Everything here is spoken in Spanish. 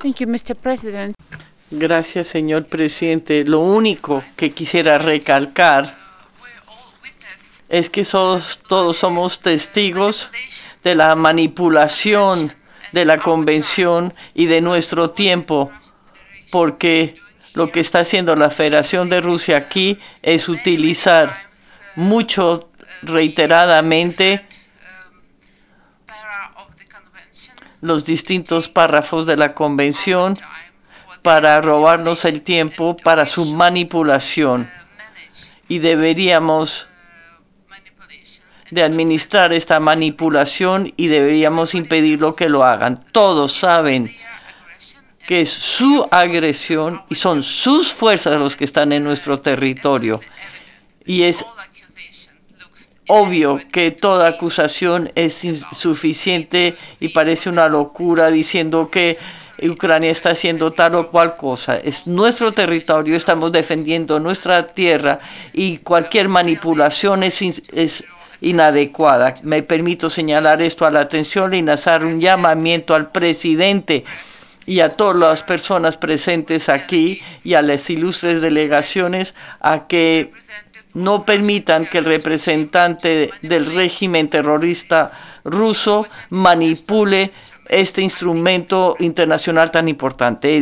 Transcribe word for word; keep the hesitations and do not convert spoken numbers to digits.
Thank you, mister President. Gracias, señor presidente. Lo único que quisiera recalcar es que sos- todos somos testigos de la manipulación de la convención y de nuestro tiempo, porque lo que está haciendo la Federación de Rusia aquí es utilizar mucho reiteradamente los distintos párrafos de la convención para robarnos el tiempo para su manipulación, y deberíamos de administrar esta manipulación y deberíamos impedirlo que lo hagan. Todos saben que es su agresión y son sus fuerzas los que están en nuestro territorio, y es obvio que toda acusación es insuficiente y parece una locura diciendo que Ucrania está haciendo tal o cual cosa. Es nuestro territorio, estamos defendiendo nuestra tierra y cualquier manipulación es, es inadecuada. Me permito señalar esto a la atención y hacer un llamamiento al presidente y a todas las personas presentes aquí y a las ilustres delegaciones a que no permitan que el representante del régimen terrorista ruso manipule este instrumento internacional tan importante.